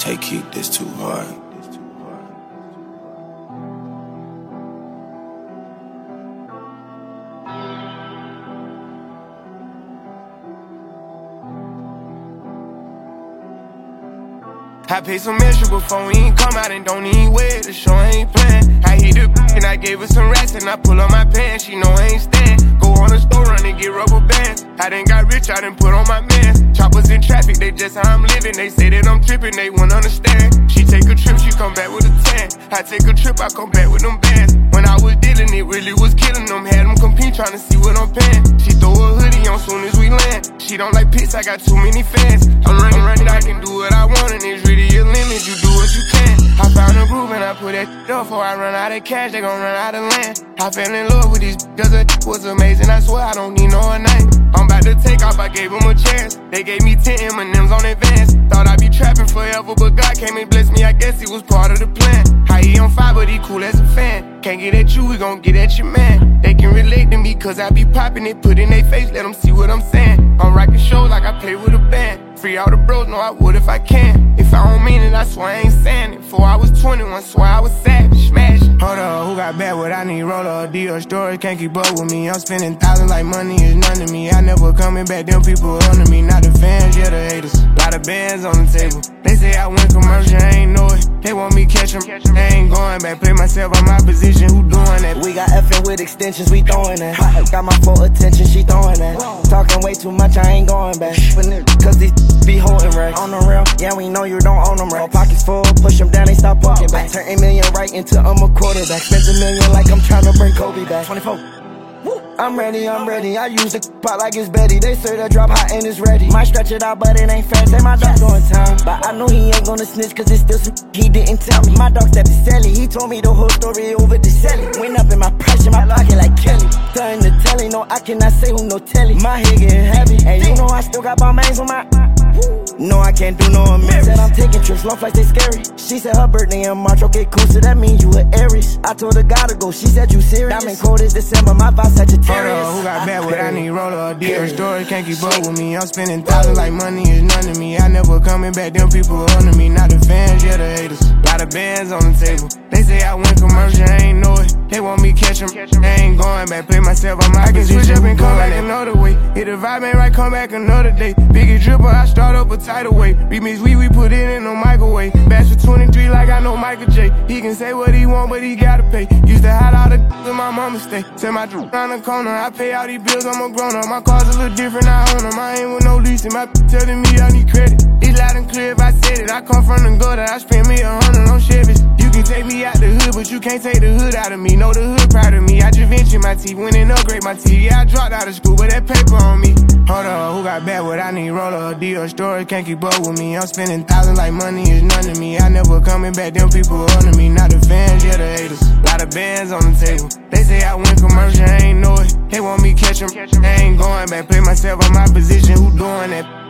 Take it, this too hard. I paid some extra before we ain't come out and don't even wear it. The show ain't playing. I hit the and I gave her some rest and I pull up my pants. She know I ain't stand. Go on the store run and get rubber bands. I done got rich, I done put on my mans. Choppers in traffic, they just how I'm living. They say that I'm tripping, they won't understand. She take a trip, she come back with a tan. I take a trip, I come back with them bands. When I was dealing, it really was killing them. Had them compete, trying to see what I'm paying. She throw a hoodie on soon as we land. She don't like piss, I got too many fans. I'm running, I can do what I want and it's really a limit. You do what you can. I found a groove and I put that up. Before I run out of cash, they gon' run out of land. I fell in love with these cause it was amazing. I swear I don't need no name. I'm about to take off, I gave them a chance. They gave me 10 M&M's on advance. Thought I'd be trapping forever, but God came and blessed me. I guess he was part of the plan. How he on fire, but he cool as a fan. Can't get at you, we gon' get at your man. They can relate to me cause I be popping it. Put in their face, let them see what I'm saying. I'm rocking shows like I play with a band. Free all the bros, know I would if I can. If I don't mean it, I swear I ain't saying it. Before I was 21, swear I was savage, smashing. Hold up, who got bad? What I need? Roller or deal story, can't keep up with me. I'm spending thousands like money is none to me. I never coming back, them people under me. Not the fans, yeah, the haters. Lot of bands on the table. They say I went commercial, I ain't know it. They want me catch them, they ain't going back. Play myself on my position, who doing that? We got effing with extensions, we throwing that. Got my full attention, she throwing that. Talking way too much, I ain't going back. Cause these be holding right on the real. Yeah, we know you don't own them right. Pockets full, push them down, they stop poking back. Turn $8 million right into I'm a quarterback. Spent $1 million like I'm trying to bring Kobe back. 24. I'm ready, I use the pot like it's Betty. They say that drop hot and it's ready. Might stretch it out, but it ain't fast. Say my dog doing time, but I know he ain't gonna snitch cause it's still some he didn't tell me. My dog stepped to Sally, he told me the whole story over the celly. Went up in my price in my pocket like Kelly. Turn the telly, no I cannot say who no telly. My head getting heavy, and you know I still got my mains on my no, I can't do no amends. Said I'm taking trips, long flights, they scary. She said her birthday in March, okay cool, so that means you a Aries. I told her gotta go, she said you serious. Diamond cold as December, my vibe Sagittarius. Hold up, who got bad? What I need? Roller or deal story, can't keep up with me. I'm spending thousands like money is none to me. I never coming back, them people under me. Not the fans, yeah, the haters. Lot of bands on the table. They say I went commercial, I ain't know it. They want me catch them, they ain't going back. Play myself on my position, switch up and come back another way. Hit the vibe ain't right, come back another day. Biggest dripper, I start up a tidal way. Remix we put it in no microwave. Bash for 23 like I know Michael J. He can say what he want, but he gotta pay. Used to hide all the in my mama stay. Send my around the corner, I pay all these bills, I'm a grown up. My car's a little different, I own them. I ain't with no leasing, my telling me I need credit. It's loud and clear if I said it. I come from the gutter, I spend me 100 on Chevys. You can take me out the hood, but you can't take the hood out of me. Know the hood proud of me. I just ventured my teeth, went and upgrade my teeth. Yeah, I dropped out of school, but that paper on me. Hold up, who got bad? What I need? Roller or deal story, can't keep up with me. I'm spending thousands like money is none to me. I never coming back, them people under me. Not the fans, yeah, the haters. Lot of bands on the table. They say I went commercial, I ain't know it. They want me catch them, they ain't going back. Play myself on my position, who doing that?